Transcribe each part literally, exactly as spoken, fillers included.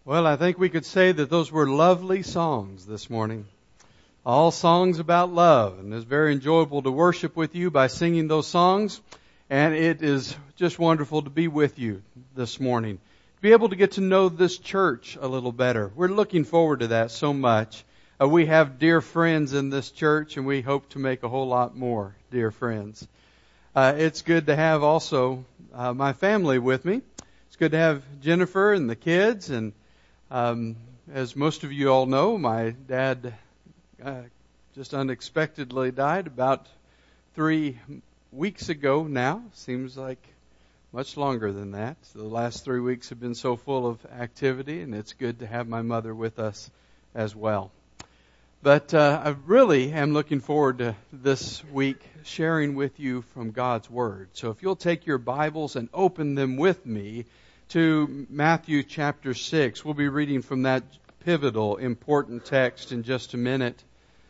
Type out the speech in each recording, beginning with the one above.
Well, I think we could say that those were lovely songs this morning. All songs about love. And it's very enjoyable to worship with you by singing those songs. And it is just wonderful to be with you this morning. To be able to get to know this church a little better. We're looking forward to that so much. Uh, we have dear friends in this church, and we hope to make a whole lot more dear friends. Uh, it's good to have also uh, my family with me. It's good to have Jennifer and the kids, and Um, as most of you all know, my dad uh, just unexpectedly died about three weeks ago now. Seems like much longer than that. The last three weeks have been so full of activity, and it's good to have my mother with us as well. But uh, I really am looking forward to this week sharing with you from God's Word. So if you'll take your Bibles and open them with me to Matthew chapter six. We'll be reading from that pivotal, important text in just a minute.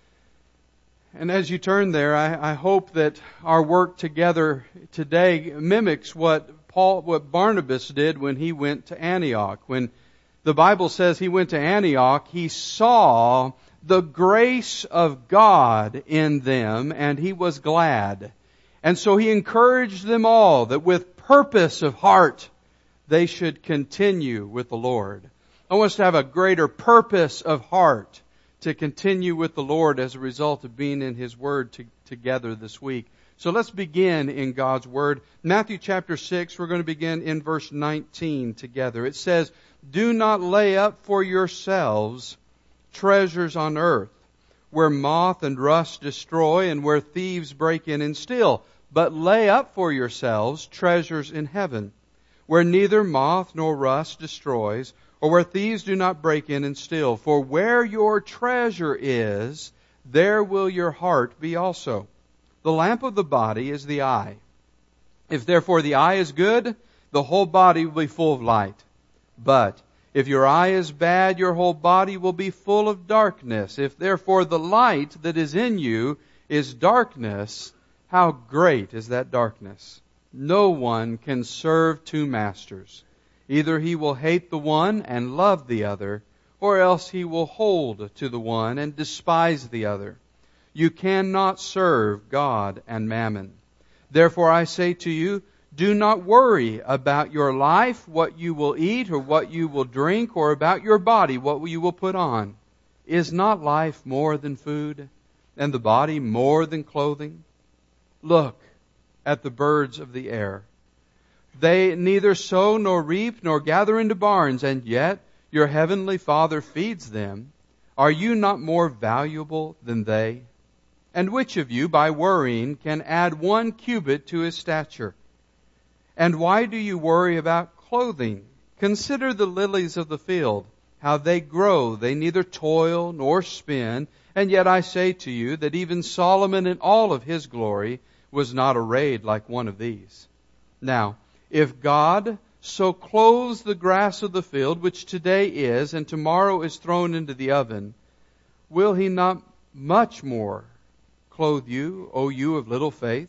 And as you turn there, I, I hope that our work together today mimics what Paul, what Barnabas did when he went to Antioch. When the Bible says he went to Antioch, he saw the grace of God in them, and he was glad. And so he encouraged them all that with purpose of heart, they should continue with the Lord. I want us to have a greater purpose of heart to continue with the Lord as a result of being in His Word to, together this week. So let's begin in God's Word. Matthew chapter six, we're going to begin in verse nineteen together. It says, "Do not lay up for yourselves treasures on earth, where moth and rust destroy and where thieves break in and steal, but lay up for yourselves treasures in heaven, where neither moth nor rust destroys, or where thieves do not break in and steal. For where your treasure is, there will your heart be also. The lamp of the body is the eye. If therefore the eye is good, the whole body will be full of light. But if your eye is bad, your whole body will be full of darkness. If therefore the light that is in you is darkness, how great is that darkness? No one can serve two masters. Either he will hate the one and love the other, or else he will hold to the one and despise the other. You cannot serve God and mammon. Therefore I say to you, do not worry about your life, what you will eat or what you will drink, or about your body, what you will put on. Is not life more than food, and the body more than clothing? Look at the birds of the air. They neither sow nor reap nor gather into barns, and yet your heavenly Father feeds them. Are you not more valuable than they? And which of you, by worrying, can add one cubit to his stature? And why do you worry about clothing? Consider the lilies of the field, how they grow. They neither toil nor spin. And yet I say to you that even Solomon in all of his glory was not arrayed like one of these. Now, if God so clothes the grass of the field, which today is and tomorrow is thrown into the oven, will He not much more clothe you, O you of little faith?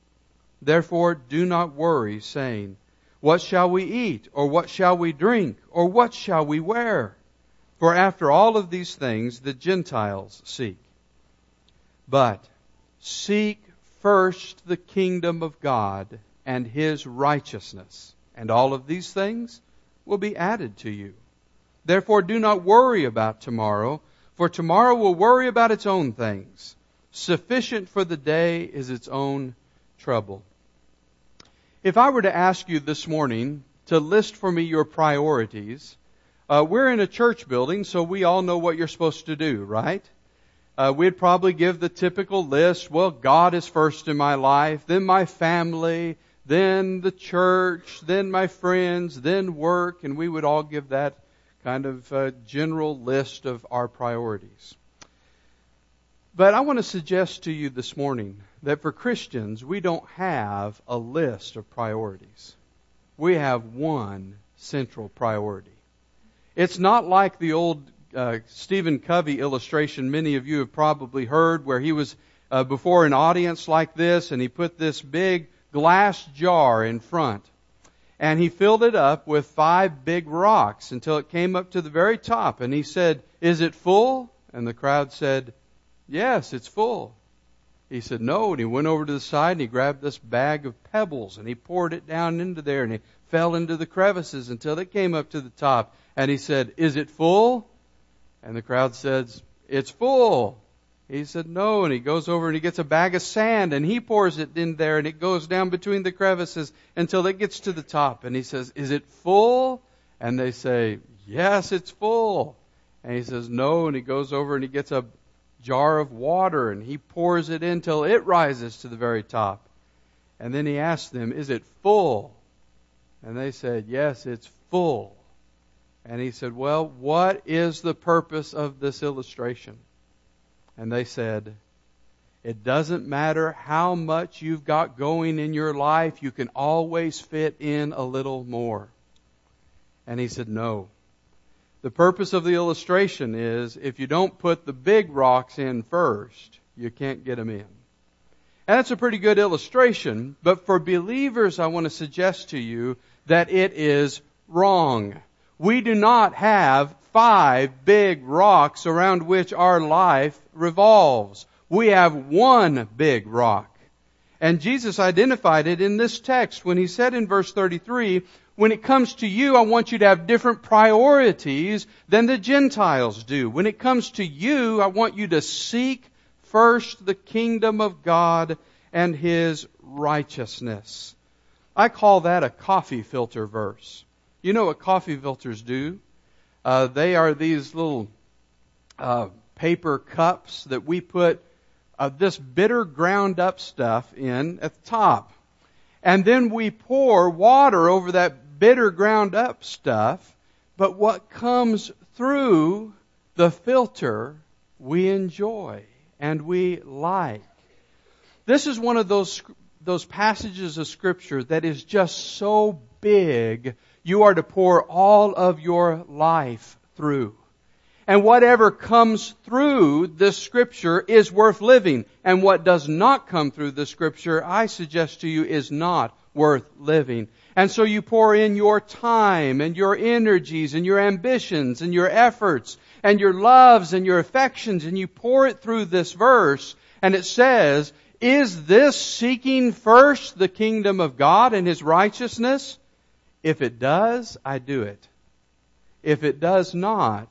Therefore do not worry, saying, what shall we eat, or what shall we drink, or what shall we wear? For after all of these things the Gentiles seek. But seek first the kingdom of God and His righteousness, and all of these things will be added to you. Therefore do not worry about tomorrow, for tomorrow will worry about its own things. Sufficient for the day is its own trouble. If I were to ask you this morning to list for me your priorities, uh, we're in a church building, so we all know what you're supposed to do, right? Uh, we'd probably give the typical list. Well, God is first in my life, then my family, then the church, then my friends, then work, and we would all give that kind of uh, general list of our priorities. But I want to suggest to you this morning that for Christians, we don't have a list of priorities. We have one central priority. It's not like the old uh, Stephen Covey illustration many of you have probably heard, where he was uh, before an audience like this and he put this big glass jar in front. And he filled it up with five big rocks until it came up to the very top. And he said, "Is it full?" And the crowd said, "Yes, it's full." He said, "No." And he went over to the side and he grabbed this bag of pebbles and he poured it down into there and he fell into the crevices until it came up to the top. And he said, "Is it full?" And the crowd says, "It's full." He said, "No." And he goes over and he gets a bag of sand and he pours it in there and it goes down between the crevices until it gets to the top. And he says, "Is it full?" And they say, "Yes, it's full." And he says, "No." And he goes over and he gets a jar of water and he pours it in till it rises to the very top. And then he asks them, "Is it full?" And they said, "Yes, it's full." And he said, "Well, what is the purpose of this illustration?" And they said, "It doesn't matter how much you've got going in your life, you can always fit in a little more." And he said, "No. The purpose of the illustration is if you don't put the big rocks in first, you can't get them in." And that's a pretty good illustration, but for believers, I want to suggest to you that it is wrong. We do not have five big rocks around which our life revolves. We have one big rock. And Jesus identified it in this text when he said in verse thirty-three, "When it comes to you, I want you to have different priorities than the Gentiles do. When it comes to you, I want you to seek first the kingdom of God and His righteousness." I call that a coffee filter verse. You know what coffee filters do? Uh, they are these little uh, paper cups that we put uh, this bitter ground up stuff in at the top. And then we pour water over that bitter ground up stuff. But what comes through the filter we enjoy and we like. This is one of those those passages of Scripture that is just so big, you are to pour all of your life through. And whatever comes through this Scripture is worth living. And what does not come through the Scripture, I suggest to you, is not worth living. And so you pour in your time and your energies and your ambitions and your efforts and your loves and your affections, and you pour it through this verse, and it says, "Is this seeking first the kingdom of God and His righteousness? If it does, I do it. If it does not,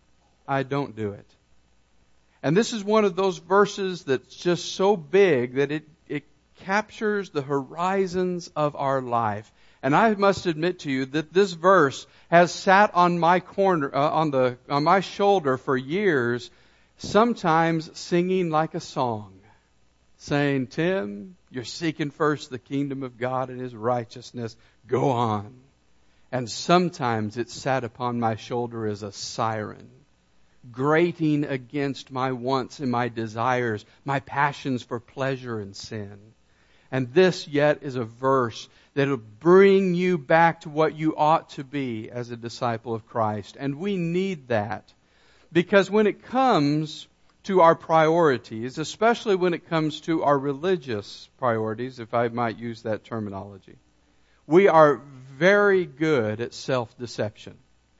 I don't do it." And this is one of those verses that's just so big that it, it captures the horizons of our life. And I must admit to you that this verse has sat on my corner, uh, on the on my shoulder for years, sometimes singing like a song, saying, "Tim, you're seeking first the kingdom of God and His righteousness. Go on." And sometimes it sat upon my shoulder as a siren, grating against my wants and my desires, my passions for pleasure and sin. And this yet is a verse that will bring you back to what you ought to be as a disciple of Christ. And we need that, because when it comes to our priorities, especially when it comes to our religious priorities, if I might use that terminology, we are very good at self-deception.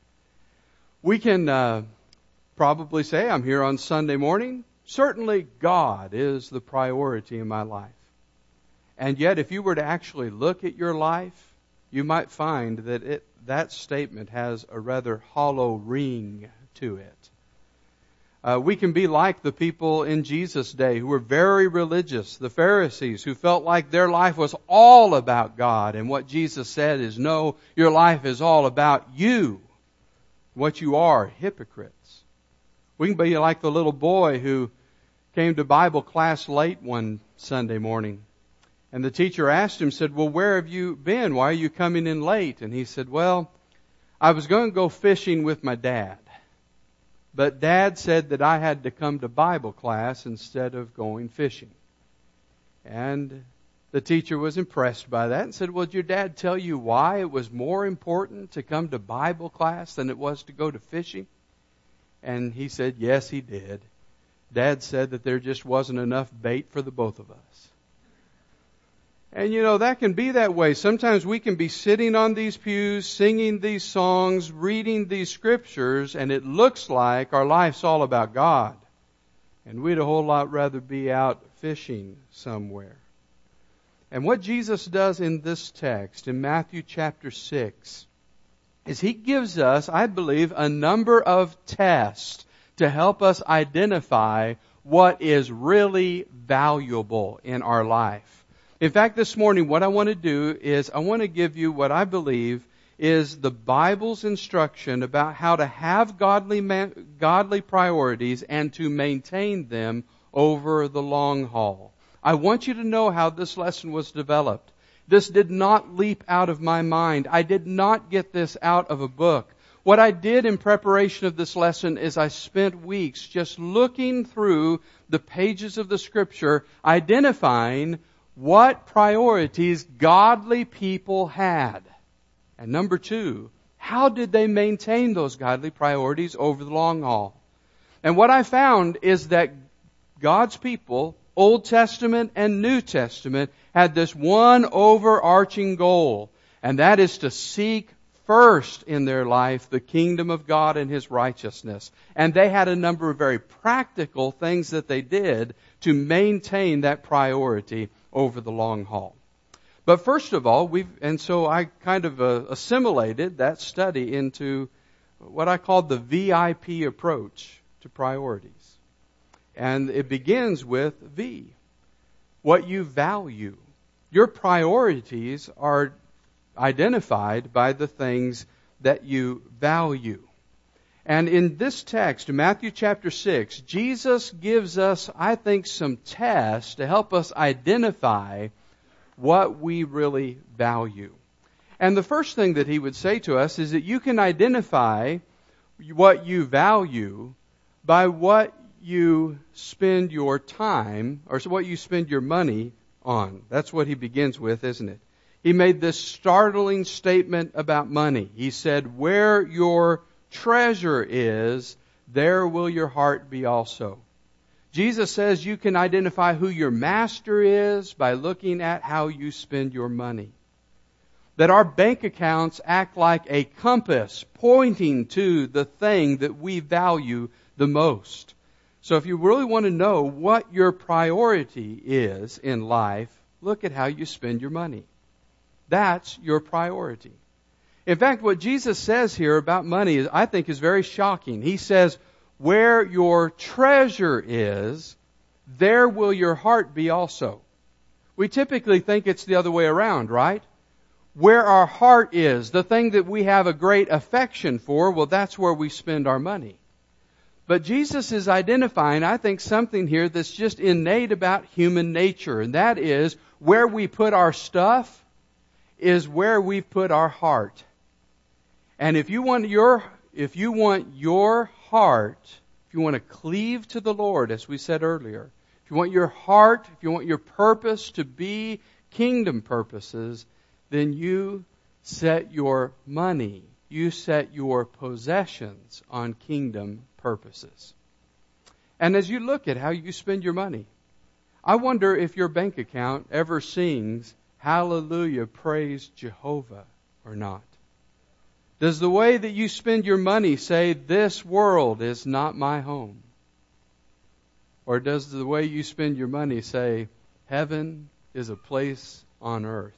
We can uh, probably say, "I'm here on Sunday morning. Certainly God is the priority in my life." And yet, if you were to actually look at your life, you might find that it, that statement has a rather hollow ring to it. Uh, we can be like the people in Jesus' day who were very religious, the Pharisees, who felt like their life was all about God. And what Jesus said is, no, your life is all about you, what you are, hypocrites. We can be like the little boy who came to Bible class late one Sunday morning. And the teacher asked him, said, "Well, where have you been? Why are you coming in late?" And he said, "Well, I was going to go fishing with my dad. But Dad said that I had to come to Bible class instead of going fishing." And the teacher was impressed by that and said, "Well, did your dad tell you why it was more important to come to Bible class than it was to go to fishing?" And he said, "Yes, he did. Dad said that there just wasn't enough bait for the both of us." And you know, that can be that way. Sometimes we can be sitting on these pews, singing these songs, reading these scriptures, and it looks like our life's all about God. And we'd a whole lot rather be out fishing somewhere. And what Jesus does in this text, in Matthew chapter six, is He gives us, I believe, a number of tests to help us identify what is really valuable in our life. In fact, this morning, what I want to do is I want to give you what I believe is the Bible's instruction about how to have godly man, godly priorities and to maintain them over the long haul. I want you to know how this lesson was developed. This did not leap out of my mind. I did not get this out of a book. What I did in preparation of this lesson is I spent weeks just looking through the pages of the Scripture, identifying what priorities godly people had. And number two, how did they maintain those godly priorities over the long haul? And what I found is that God's people, Old Testament and New Testament, had this one overarching goal, and that is to seek first in their life the kingdom of God and His righteousness. And they had a number of very practical things that they did to maintain that priority over the long haul. But first of all, we've, and so I kind of uh, assimilated that study into what I call the V I P approach to priorities. And it begins with V, what you value. Your priorities are identified by the things that you value. And in this text, Matthew chapter six, Jesus gives us, I think, some tests to help us identify what we really value. And the first thing that He would say to us is that you can identify what you value by what you spend your time, or what you spend your money on. That's what He begins with, isn't it? He made this startling statement about money. He said, "Where your treasure is, there will your heart be also." Jesus says you can identify who your master is by looking at how you spend your money. That our bank accounts act like a compass pointing to the thing that we value the most. So if you really want to know what your priority is in life, look at how you spend your money. That's your priority. In fact, what Jesus says here about money is, I think, is very shocking. He says, "Where your treasure is, there will your heart be also." We typically think it's the other way around, right? Where our heart is, the thing that we have a great affection for, well, that's where we spend our money. But Jesus is identifying, I think, something here that's just innate about human nature, and that is where we put our stuff is where we've put our heart. And if you want your if you want your heart, if you want to cleave to the Lord, as we said earlier, if you want your heart, if you want your purpose to be kingdom purposes, then you set your money, you set your possessions on kingdom purposes. And as you look at how you spend your money, I wonder if your bank account ever sings "Hallelujah, praise Jehovah" or not. Does the way that you spend your money say, "This world is not my home"? Or does the way you spend your money say, "Heaven is a place on earth"?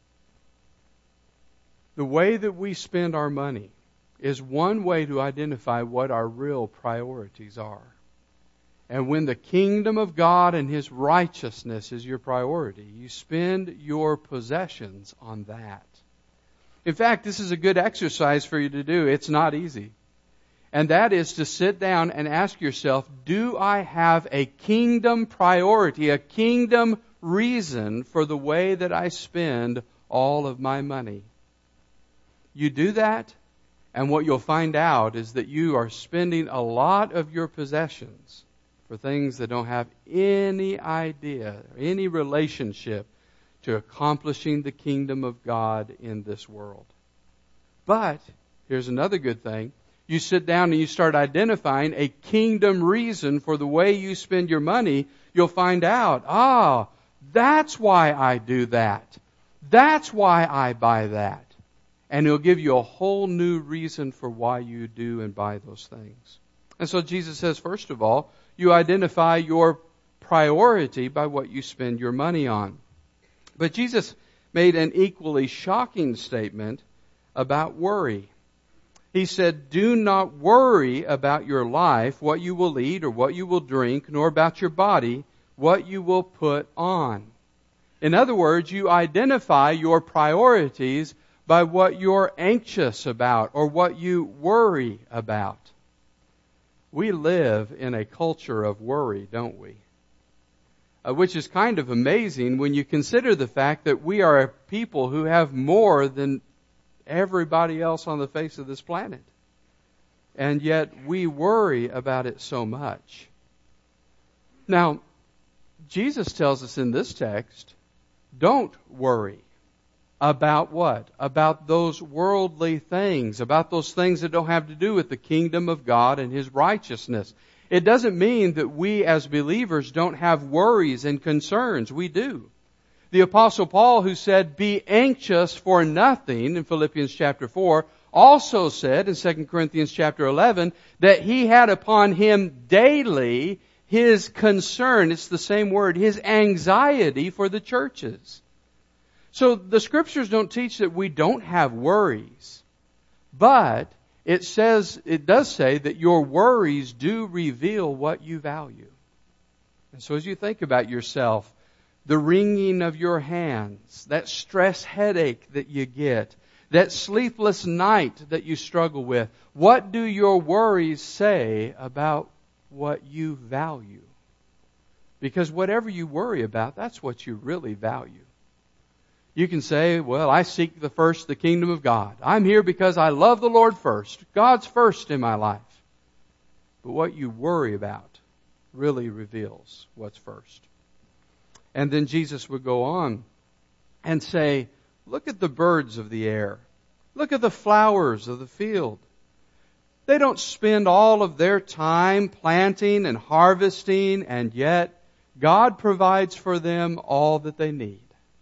The way that we spend our money is one way to identify what our real priorities are. And when the kingdom of God and His righteousness is your priority, you spend your possessions on that. In fact, this is a good exercise for you to do. It's not easy. And that is to sit down and ask yourself, do I have a kingdom priority, a kingdom reason for the way that I spend all of my money? You do that, and what you'll find out is that you are spending a lot of your possessions for things that don't have any idea, any relationship to accomplishing the kingdom of God in this world. But here's another good thing. You sit down and you start identifying a kingdom reason for the way you spend your money, you'll find out, ah, That's why I do that. That's why I buy that. And He'll give you a whole new reason for why you do and buy those things. And so Jesus says, first of all, you identify your priority by what you spend your money on. But Jesus made an equally shocking statement about worry. He said, do not worry about your life, what you will eat or what you will drink, nor about your body, what you will put on. In other words, you identify your priorities by what you're anxious about or what you worry about. We live in a culture of worry, don't we? Uh, which is kind of amazing when you consider the fact that we are a people who have more than everybody else on the face of this planet. And yet we worry about it so much. Now, Jesus tells us in this text, don't worry. About what? About those worldly things, about those things that don't have to do with the kingdom of God and His righteousness. It doesn't mean that we as believers don't have worries and concerns. We do. The Apostle Paul, who said, be anxious for nothing in Philippians chapter four, also said in Second Corinthians chapter eleven that he had upon him daily his concern, it's the same word, his anxiety for the churches. So the Scriptures don't teach that we don't have worries, but it says, it does say that your worries do reveal what you value. And so as you think about yourself, the wringing of your hands, that stress headache that you get, that sleepless night that you struggle with, what do your worries say about what you value? Because whatever you worry about, that's what you really value. You can say, well, I seek the first, the kingdom of God. I'm here because I love the Lord first. God's first in my life. But what you worry about really reveals what's first. And then Jesus would go on and say, look at the birds of the air. Look at the flowers of the field. They don't spend all of their time planting and harvesting, and yet God provides for them all that they need.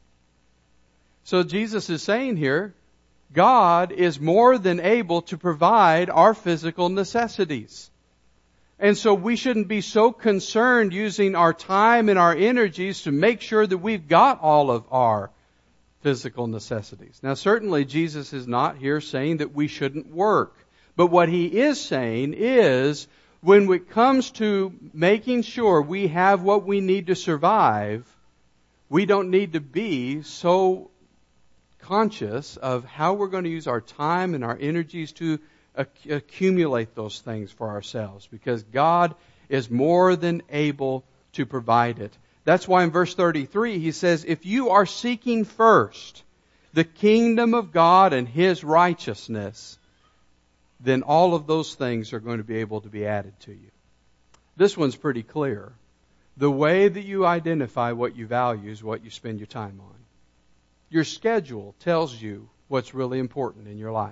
So Jesus is saying here, God is more than able to provide our physical necessities. And so we shouldn't be so concerned using our time and our energies to make sure that we've got all of our physical necessities. Now certainly Jesus is not here saying that we shouldn't work. But what He is saying is, when it comes to making sure we have what we need to survive, we don't need to be so conscious of how we're going to use our time and our energies to ac- accumulate those things for ourselves, because God is more than able to provide it. That's why in verse thirty-three He says, if you are seeking first the kingdom of God and His righteousness, then all of those things are going to be able to be added to you. This one's pretty clear. The way that you identify what you value is what you spend your time on. Your schedule tells you what's really important in your life.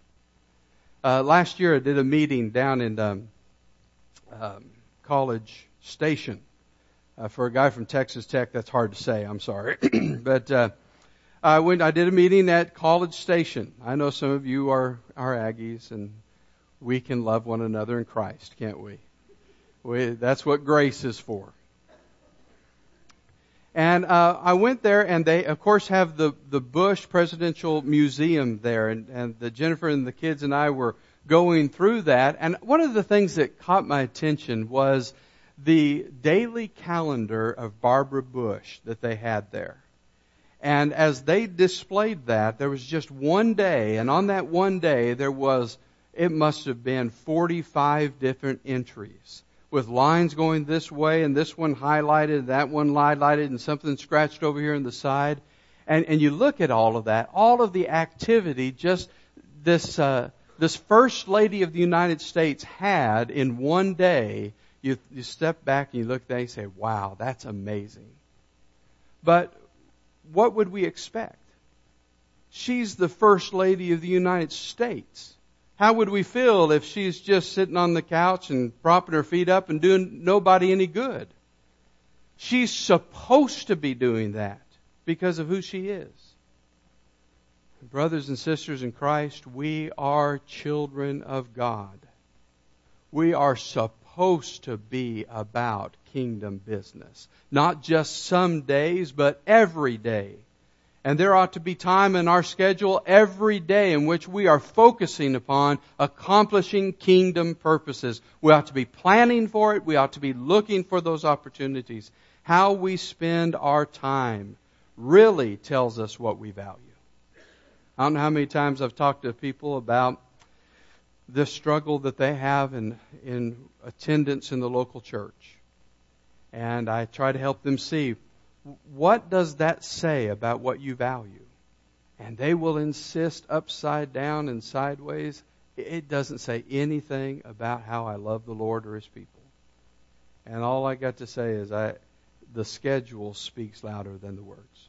Uh, last year I did a meeting down in um, um, College Station uh, for a guy from Texas Tech. That's hard to say, I'm sorry. but uh, I went. I did a meeting at College Station. I know some of you are, are Aggies, and we can love one another in Christ, can't we? we that's what grace is for. And uh, I went there, and they, of course, have the, the Bush Presidential Museum there. And, and the Jennifer and the kids and I were going through that. And one of the things that caught my attention was the daily calendar of Barbara Bush that they had there. And as they displayed that, there was just one day. And on that one day, there was, it must have been forty-five different entries, with lines going this way and this one highlighted, that one highlighted, and something scratched over here on the side. And, and you look at all of that, all of the activity just this, uh, this First Lady of the United States had in one day. You, you step back and you look there and you say, wow, that's amazing. But what would we expect? She's the First Lady of the United States. How would we feel if she's just sitting on the couch and propping her feet up and doing nobody any good? She's supposed to be doing that because of who she is. Brothers and sisters in Christ, we are children of God. We are supposed to be about kingdom business. Not just some days, but every day. And there ought to be time in our schedule every day in which we are focusing upon accomplishing kingdom purposes. We ought to be planning for it. We ought to be looking for those opportunities. How we spend our time really tells us what we value. I don't know how many times I've talked to people about the struggle that they have in, in attendance in the local church. And I try to help them see, what does that say about what you value? And they will insist upside down and sideways. It doesn't say anything about how I love the Lord or His people. And all I got to say is I, the schedule speaks louder than the words.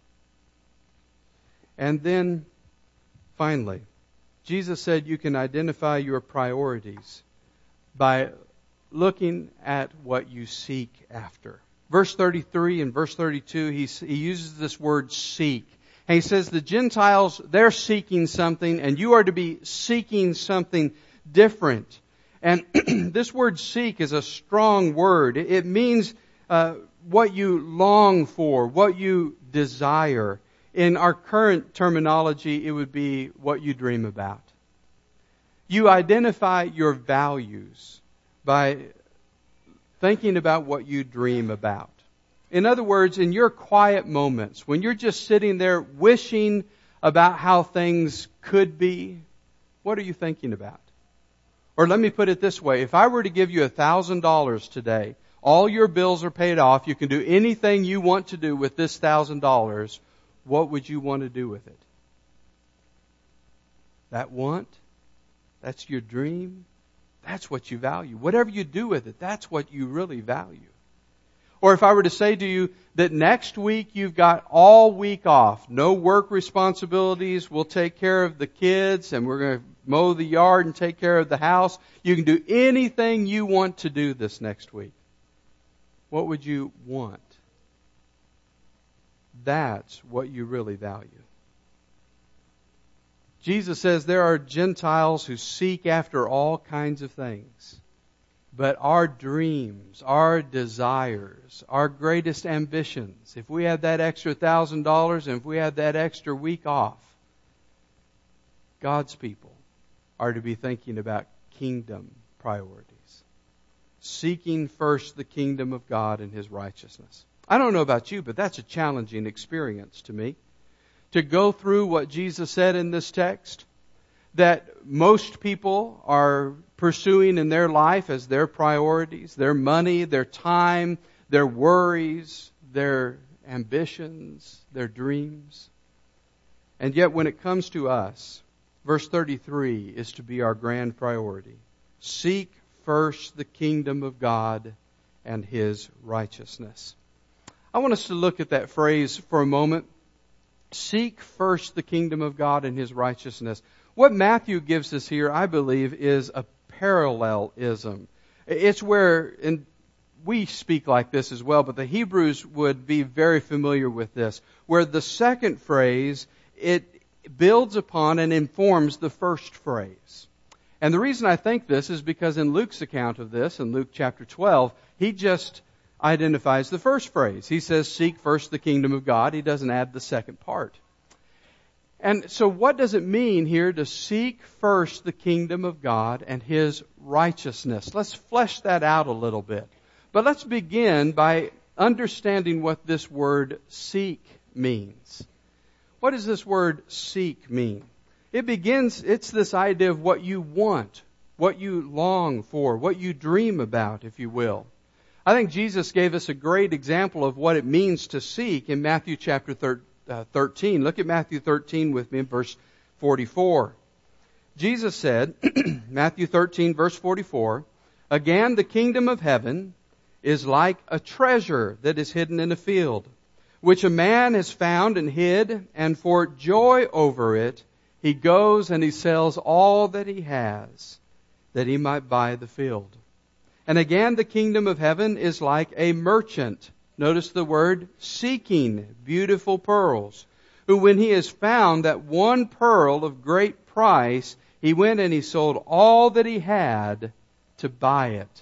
And then, finally, Jesus said you can identify your priorities by looking at what you seek after. Verse thirty-three and verse thirty-two, he, he uses this word seek. And he says the Gentiles, they're seeking something, and you are to be seeking something different. And this word seek is a strong word. It, it means uh, what you long for, what you desire. In our current terminology, it would be what you dream about. You identify your values by thinking about what you dream about. In other words, in your quiet moments, when you're just sitting there wishing about how things could be, what are you thinking about? Or let me put it this way. If I were to give you a thousand dollars today, all your bills are paid off, you can do anything you want to do with this thousand dollars, what would you want to do with it? That want? That's your dream? That's what you value. Whatever you do with it, that's what you really value. Or if I were to say to you that next week you've got all week off, no work responsibilities, we'll take care of the kids and we're going to mow the yard and take care of the house. You can do anything you want to do this next week. What would you want? That's what you really value. Jesus says there are Gentiles who seek after all kinds of things. But our dreams, our desires, our greatest ambitions, if we had that extra thousand dollars and if we had that extra week off, God's people are to be thinking about kingdom priorities. Seeking first the kingdom of God and His righteousness. I don't know about you, but that's a challenging experience to me. To go through what Jesus said in this text, that most people are pursuing in their life as their priorities, their money, their time, their worries, their ambitions, their dreams. And yet when it comes to us, verse thirty-three is to be our grand priority. Seek first the kingdom of God and His righteousness. I want us to look at that phrase for a moment. Seek first the kingdom of God and His righteousness. What Matthew gives us here, I believe, is a parallelism. It's where, and we speak like this as well, but the Hebrews would be very familiar with this, where the second phrase, it builds upon and informs the first phrase. And the reason I think this is because in Luke's account of this, in Luke chapter twelve, he just identifies the first phrase. He says, seek first the kingdom of God. He doesn't add the second part. And so what does it mean here to seek first the kingdom of God and His righteousness? Let's flesh that out a little bit. But let's begin by understanding what this word seek means. What does this word seek mean? It begins, it's this idea of what you want, what you long for, what you dream about, if you will. I think Jesus gave us a great example of what it means to seek in Matthew chapter thirteen. Look at Matthew thirteen with me in verse forty-four. Jesus said, Matthew thirteen verse forty-four, again, the kingdom of heaven is like a treasure that is hidden in a field, which a man has found and hid, and for joy over it, he goes and he sells all that he has, that he might buy the field. And again, the kingdom of heaven is like a merchant Notice the word seeking beautiful pearls. Who, when he has found that one pearl of great price, he went and he sold all that he had to buy it.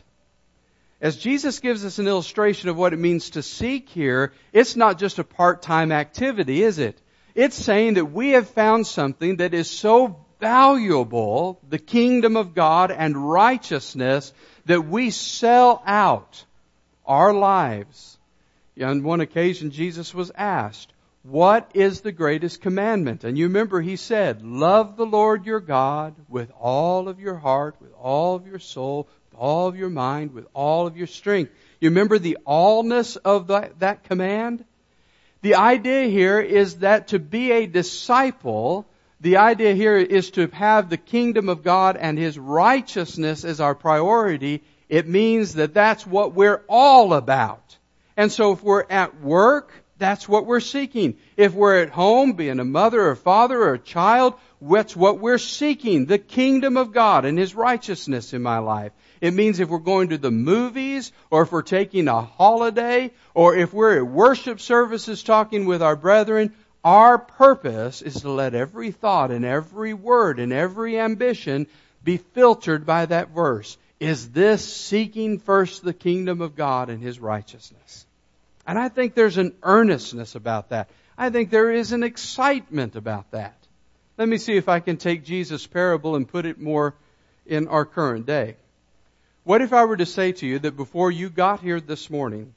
As Jesus gives us an illustration of what it means to seek here, it's not just a part-time activity, is it? It's saying that we have found something that is so valuable, the kingdom of God and righteousness, that we sell out our lives. On one occasion, Jesus was asked, what is the greatest commandment? And you remember he said, love the Lord your God with all of your heart, with all of your soul, with all of your mind, with all of your strength. You remember the allness of that, that command? The idea here is that to be a disciple, the idea here is to have the kingdom of God and His righteousness as our priority. It means that that's what we're all about. And so if we're at work, that's what we're seeking. If we're at home, being a mother or father or a child, that's what we're seeking. The kingdom of God and His righteousness in my life. It means if we're going to the movies, or if we're taking a holiday, or if we're at worship services talking with our brethren, our purpose is to let every thought and every word and every ambition be filtered by that verse. Is this seeking first the kingdom of God and His righteousness? And I think there's an earnestness about that. I think there is an excitement about that. Let me see if I can take Jesus' parable and put it more in our current day. What if I were to say to you that before you got here this morning,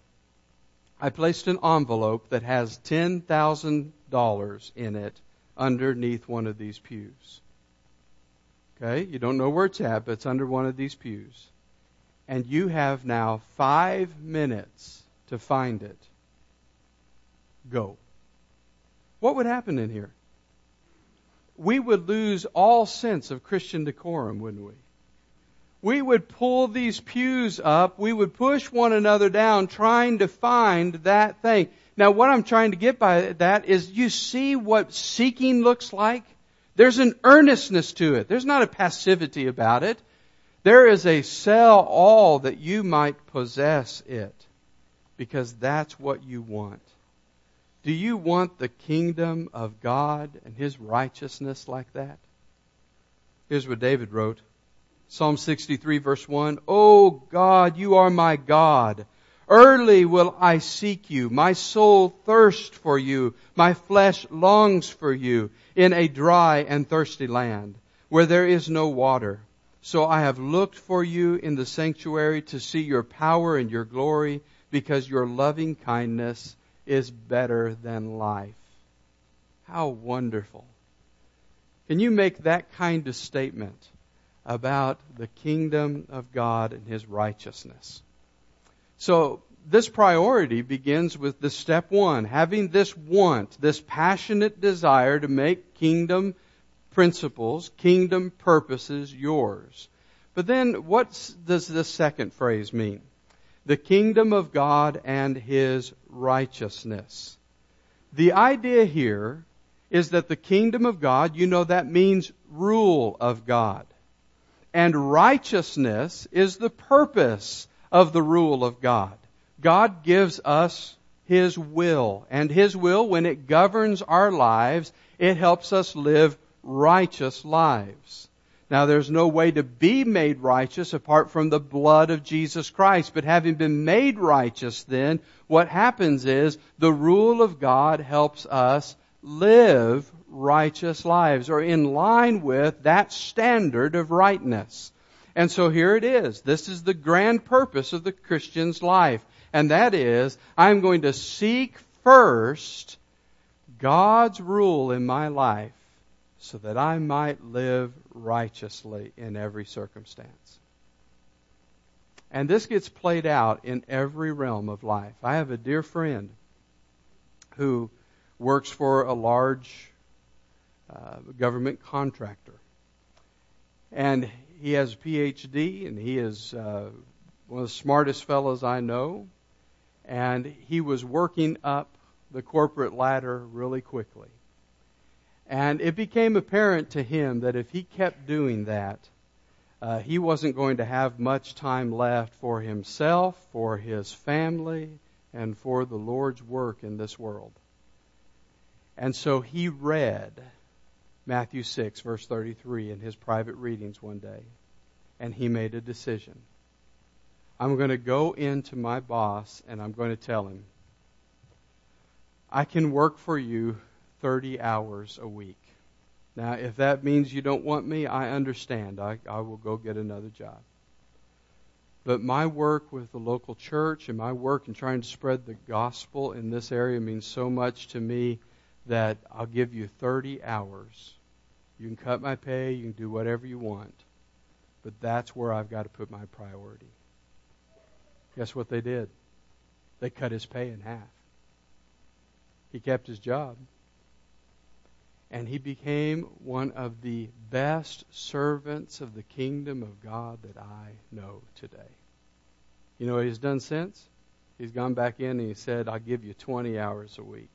I placed an envelope that has ten thousand dollars in it underneath one of these pews? Okay, you don't know where it's at, but it's under one of these pews. And you have now five minutes to find it. Go. What would happen in here? We would lose all sense of Christian decorum, wouldn't we? We would pull these pews up. We would push one another down trying to find that thing. Now, what I'm trying to get by that is you see what seeking looks like? There's an earnestness to it. There's not a passivity about it. There is a sell all that you might possess it, because that's what you want. Do you want the kingdom of God and His righteousness like that? Here's what David wrote. Psalm sixty-three verse one, O God, you are my God. Early will I seek you. My soul thirsts for you. My flesh longs for you in a dry and thirsty land where there is no water. So I have looked for you in the sanctuary to see your power and your glory, because your loving kindness is better than life. How wonderful. Can you make that kind of statement about the kingdom of God and His righteousness? So this priority begins with the step one, having this want, this passionate desire to make kingdom principles, kingdom purposes yours. But then what does this second phrase mean? The kingdom of God and His righteousness. The idea here is that the kingdom of God, you know, that means rule of God. And righteousness is the purpose of the rule of God. God gives us His will. And His will, when it governs our lives, it helps us live righteous lives. Now, there's no way to be made righteous apart from the blood of Jesus Christ. But having been made righteous, then, what happens is the rule of God helps us live righteous lives, or in line with that standard of rightness. And so here it is. This is the grand purpose of the Christian's life. And that is, I'm going to seek first God's rule in my life so that I might live righteously in every circumstance. And this gets played out in every realm of life. I have a dear friend who works for a large uh, government contractor. And he has a P H D, and he is uh, one of the smartest fellows I know. And he was working up the corporate ladder really quickly. And it became apparent to him that if he kept doing that, uh, he wasn't going to have much time left for himself, for his family, and for the Lord's work in this world. And so he read Matthew six, verse thirty-three in his private readings one day. And he made a decision. I'm going to go into my boss and I'm going to tell him, I can work for you thirty hours a week. Now, if that means you don't want me, I understand. I, I will go get another job. But my work with the local church and my work in trying to spread the gospel in this area means so much to me that I'll give you thirty hours. You can cut my pay, you can do whatever you want. But that's where I've got to put my priority. Guess what they did? They cut his pay in half. He kept his job. And he became one of the best servants of the kingdom of God that I know today. You know what he's done since? He's gone back in and he said, I'll give you twenty hours a week.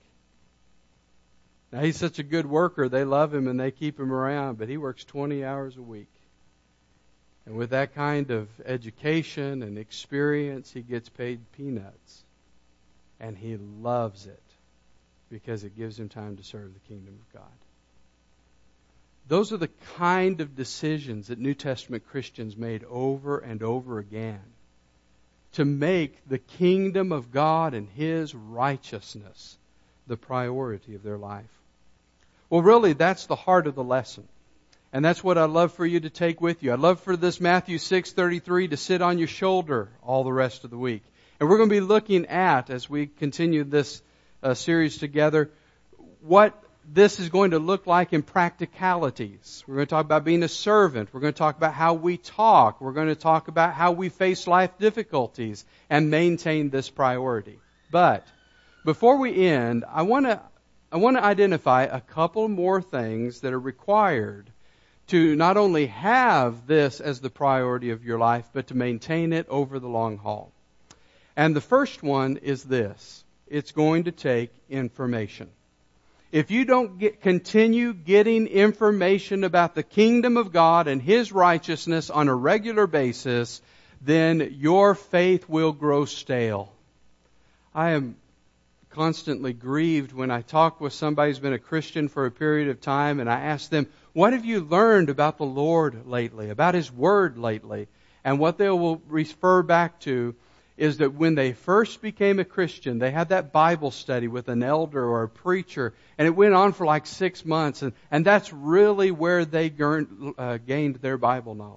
Now he's such a good worker, they love him and they keep him around, but he works twenty hours a week. And with that kind of education and experience, he gets paid peanuts. And he loves it because it gives him time to serve the kingdom of God. Those are the kind of decisions that New Testament Christians made over and over again to make the kingdom of God and His righteousness the priority of their life. Well, really, that's the heart of the lesson. And that's what I'd love for you to take with you. I'd love for this Matthew six thirty-three to sit on your shoulder all the rest of the week. And we're going to be looking at, as we continue this uh, series together, what this is going to look like in practicalities. We're going to talk about being a servant. We're going to talk about how we talk. We're going to talk about how we face life difficulties and maintain this priority. But before we end, I want to I want to identify a couple more things that are required to not only have this as the priority of your life, but to maintain it over the long haul. And the first one is this. It's going to take information. If you don't get, continue getting information about the kingdom of God and His righteousness on a regular basis, then your faith will grow stale. I am constantly grieved when I talk with somebody who's been a Christian for a period of time and I ask them, what have you learned about the Lord lately, about His Word lately? And what they will refer back to is that when they first became a Christian, they had that Bible study with an elder or a preacher, and it went on for like six months, and, and that's really where they gained, uh, gained their Bible knowledge.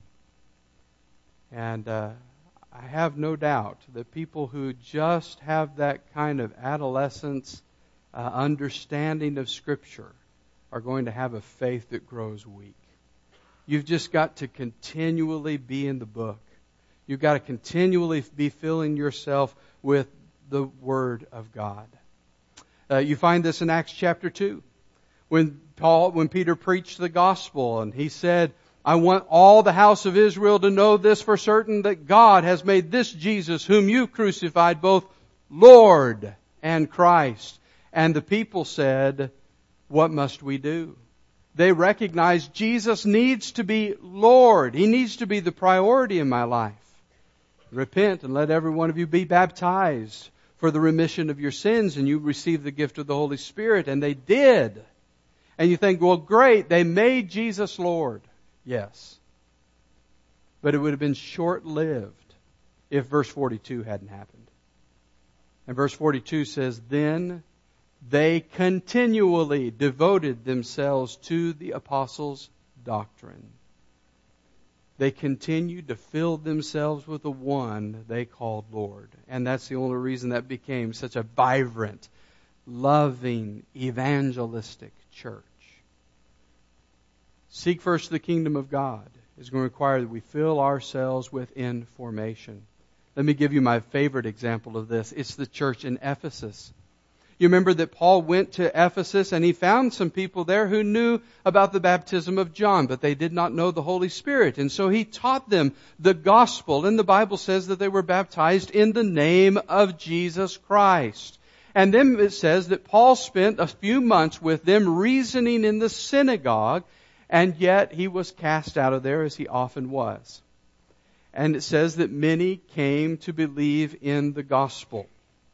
And uh, I have no doubt that people who just have that kind of adolescence uh, understanding of Scripture are going to have a faith that grows weak. You've just got to continually be in the book. You've got to continually be filling yourself with the Word of God. Uh, you find this in Acts chapter two. When Paul, when Peter preached the gospel and he said, I want all the house of Israel to know this for certain, that God has made this Jesus whom you crucified both Lord and Christ. And the people said, what must we do? They recognize Jesus needs to be Lord. He needs to be the priority in my life. Repent and let every one of you be baptized for the remission of your sins, and you receive the gift of the Holy Spirit. And they did. And you think, well, great, they made Jesus Lord. Yes. But it would have been short-lived if verse forty-two hadn't happened. And verse forty-two says, then they continually devoted themselves to the apostles' doctrine. They continued to fill themselves with the one they called Lord. And that's the only reason that became such a vibrant, loving, evangelistic church. Seek first the kingdom of God is going to require that we fill ourselves with information. Let me give you my favorite example of this. It's the church in Ephesus. You remember that Paul went to Ephesus and he found some people there who knew about the baptism of John, but they did not know the Holy Spirit. And so he taught them the gospel. And the Bible says that they were baptized in the name of Jesus Christ. And then it says that Paul spent a few months with them reasoning in the synagogue, and yet he was cast out of there as he often was. And it says that many came to believe in the gospel.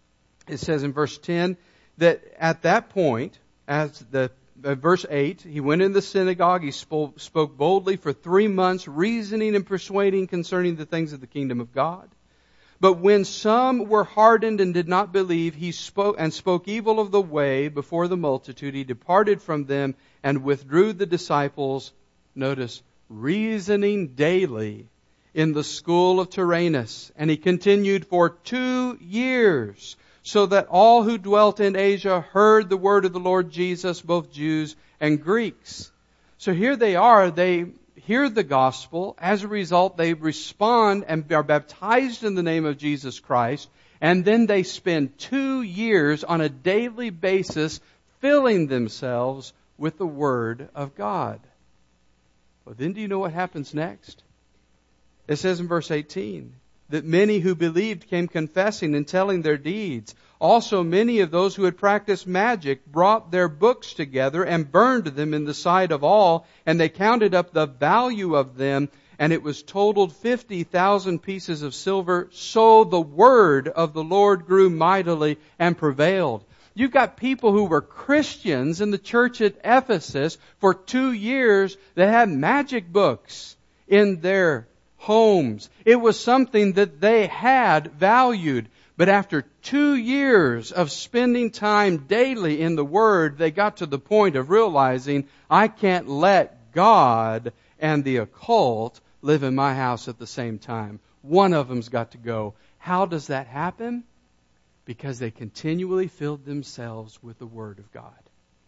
it says in verse ten that at that point, as the uh, verse eight, he went in the synagogue, he spoke, spoke boldly for three months, reasoning and persuading concerning the things of the kingdom of God. But when some were hardened and did not believe, he spoke and spoke evil of the way before the multitude. He departed from them and withdrew the disciples, notice, reasoning daily in the school of Tyrannus. And he continued for two years, so that all who dwelt in Asia heard the word of the Lord Jesus, both Jews and Greeks. So here they are, they hear the gospel. As a result, they respond and are baptized in the name of Jesus Christ. And then they spend two years on a daily basis filling themselves with the Word of God. Well, then do you know what happens next? It says in verse eighteen, that many who believed came confessing and telling their deeds. Also many of those who had practiced magic brought their books together and burned them in the sight of all, and they counted up the value of them, and it was totaled fifty thousand pieces of silver. So the word of the Lord grew mightily and prevailed. You've got people who were Christians in the church at Ephesus for two years that had magic books in their homes. It was something that they had valued. But after two years of spending time daily in the Word, they got to the point of realizing, I can't let God and the occult live in my house at the same time. One of them's got to go. How does that happen? Because they continually filled themselves with the Word of God.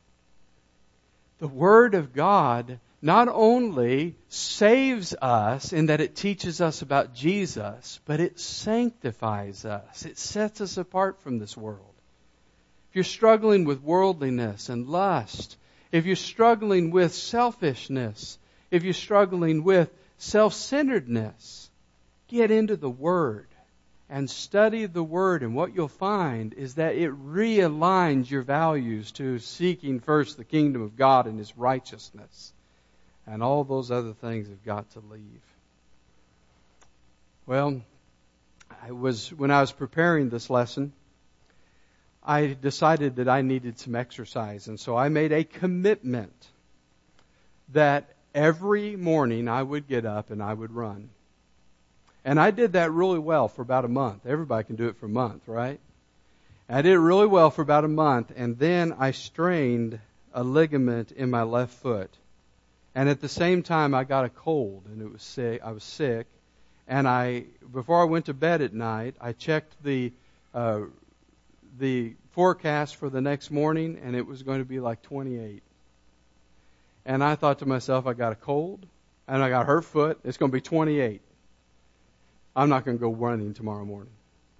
The Word of God not only saves us in that it teaches us about Jesus, but it sanctifies us. It sets us apart from this world. If you're struggling with worldliness and lust, if you're struggling with selfishness, if you're struggling with self-centeredness, get into the Word and study the Word, and what you'll find is that it realigns your values to seeking first the kingdom of God and His righteousness. And all those other things have got to leave. Well, I was when I was preparing this lesson, I decided that I needed some exercise. And so I made a commitment that every morning I would get up and I would run. And I did that really well for about a month. Everybody can do it for a month, right? I did it really well for about a month. And then I strained a ligament in my left foot. And at the same time, I got a cold, and it was sick. I was sick, and I before I went to bed at night, I checked the uh, the forecast for the next morning, and it was going to be like twenty-eight. And I thought to myself, I got a cold, and I got a hurt foot. It's going to be twenty-eight. I'm not going to go running tomorrow morning.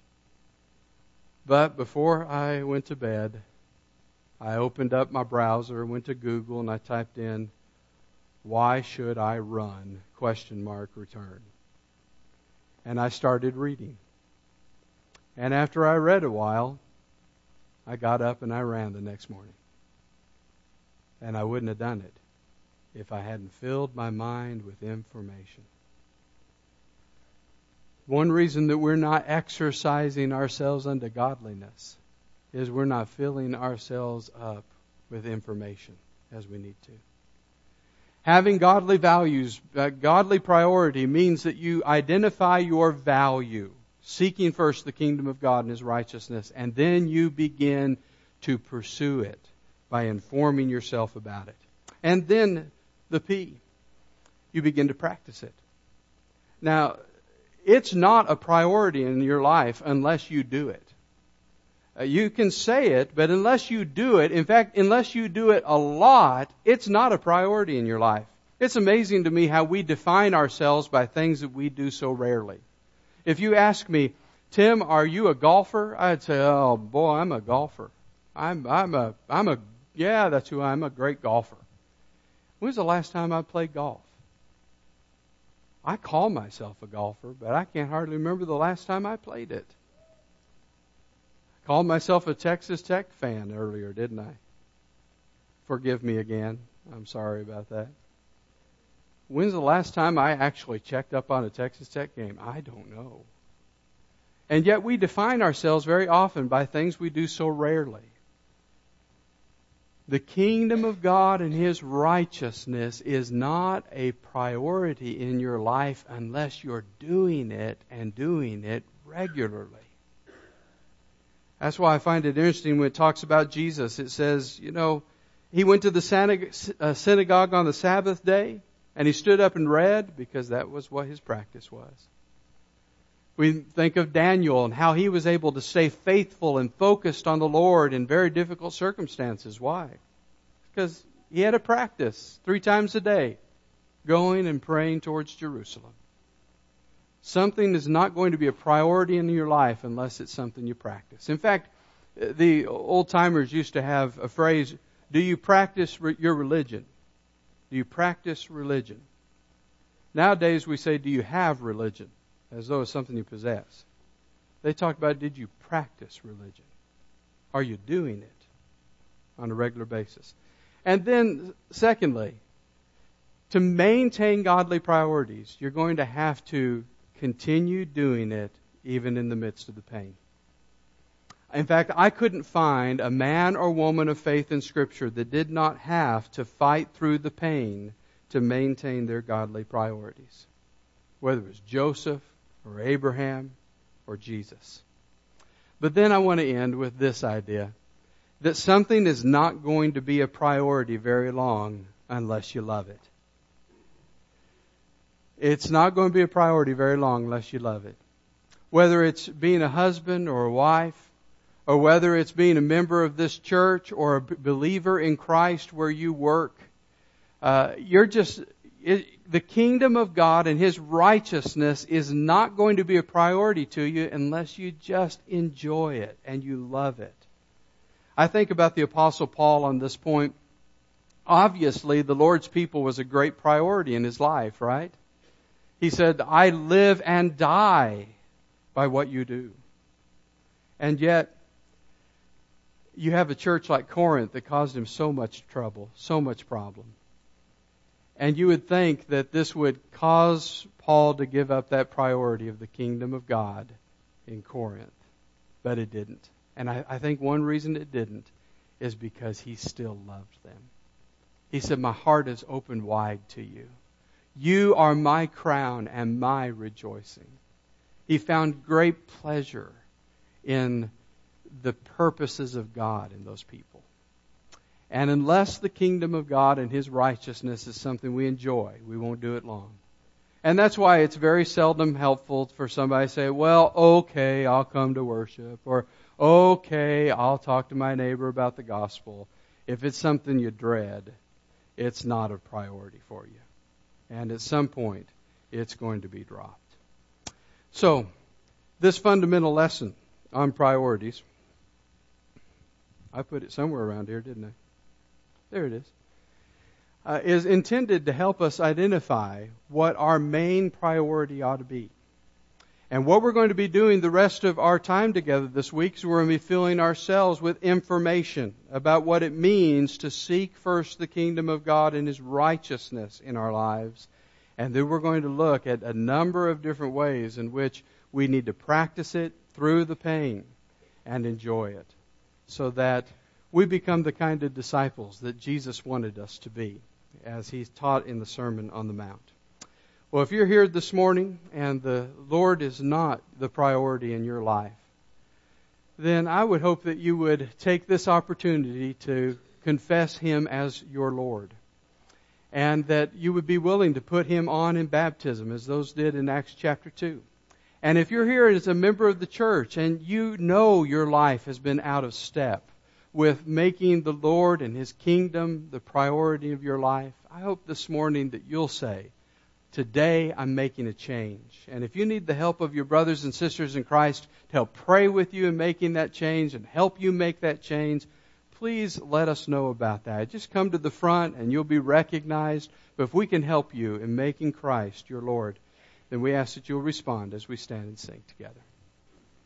But before I went to bed, I opened up my browser, went to Google, and I typed in, "Why should I run?" question mark return. And I started reading. And after I read a while, I got up and I ran the next morning. And I wouldn't have done it if I hadn't filled my mind with information. One reason that we're not exercising ourselves unto godliness is we're not filling ourselves up with information as we need to. Having godly values, uh, godly priority means that you identify your value, seeking first the kingdom of God and His righteousness, and then you begin to pursue it by informing yourself about it. And then the P, you begin to practice it. Now, it's not a priority in your life unless you do it. Uh, you can say it, but unless you do it, in fact, unless you do it a lot, it's not a priority in your life. It's amazing to me how we define ourselves by things that we do so rarely. If you ask me, Tim, are you a golfer? I'd say, oh boy, I'm a golfer. I'm, I'm a, I'm a, yeah, that's who I am, a great golfer. When's the last time I played golf? I call myself a golfer, but I can't hardly remember the last time I played it. Called myself a Texas Tech fan earlier, didn't I? Forgive me again. I'm sorry about that. When's the last time I actually checked up on a Texas Tech game? I don't know. And yet we define ourselves very often by things we do so rarely. The kingdom of God and His righteousness is not a priority in your life unless you're doing it and doing it regularly. That's why I find it interesting when it talks about Jesus. It says, you know, He went to the synagogue on the Sabbath day and He stood up and read because that was what His practice was. We think of Daniel and how he was able to stay faithful and focused on the Lord in very difficult circumstances. Why? Because he had a practice three times a day, going and praying towards Jerusalem. Something is not going to be a priority in your life unless it's something you practice. In fact, the old timers used to have a phrase, do you practice re- your religion? Do you practice religion? Nowadays we say, do you have religion? As though it's something you possess. They talk about, did you practice religion? Are you doing it on a regular basis? And then, secondly, to maintain godly priorities, you're going to have to continue doing it even in the midst of the pain. In fact, I couldn't find a man or woman of faith in Scripture that did not have to fight through the pain to maintain their godly priorities. Whether it was Joseph, or Abraham, or Jesus. But then I want to end with this idea, that something is not going to be a priority very long unless you love it. It's not going to be a priority very long unless you love it. Whether it's being a husband or a wife, or whether it's being a member of this church or a believer in Christ where you work, uh, you're just... It, the kingdom of God and His righteousness is not going to be a priority to you unless you just enjoy it and you love it. I think about the Apostle Paul on this point. Obviously, the Lord's people was a great priority in his life, right? He said, I live and die by what you do. And yet, you have a church like Corinth that caused him so much trouble, so much problem. And you would think that this would cause Paul to give up that priority of the kingdom of God in Corinth. But it didn't. And I, I think one reason it didn't is because he still loved them. He said, my heart is open wide to you. You are my crown and my rejoicing. He found great pleasure in the purposes of God in those people. And unless the kingdom of God and His righteousness is something we enjoy, we won't do it long. And that's why it's very seldom helpful for somebody to say, well, okay, I'll come to worship. Or, okay, I'll talk to my neighbor about the gospel. If it's something you dread, it's not a priority for you. And at some point, it's going to be dropped. So, this fundamental lesson on priorities, I put it somewhere around here, didn't I? There it is. Uh, is intended to help us identify what our main priority ought to be. And what we're going to be doing the rest of our time together this week is we're going to be filling ourselves with information about what it means to seek first the kingdom of God and His righteousness in our lives. And then we're going to look at a number of different ways in which we need to practice it through the pain and enjoy it, so that we become the kind of disciples that Jesus wanted us to be, as He taught in the Sermon on the Mount. Well, if you're here this morning and the Lord is not the priority in your life, then I would hope that you would take this opportunity to confess Him as your Lord, and that you would be willing to put Him on in baptism, as those did in Acts chapter two. And if you're here as a member of the church and you know your life has been out of step with making the Lord and His kingdom the priority of your life, I hope this morning that you'll say, today I'm making a change. And if you need the help of your brothers and sisters in Christ to help pray with you in making that change and help you make that change, please let us know about that. Just come to the front and you'll be recognized. But if we can help you in making Christ your Lord, then we ask that you'll respond as we stand and sing together.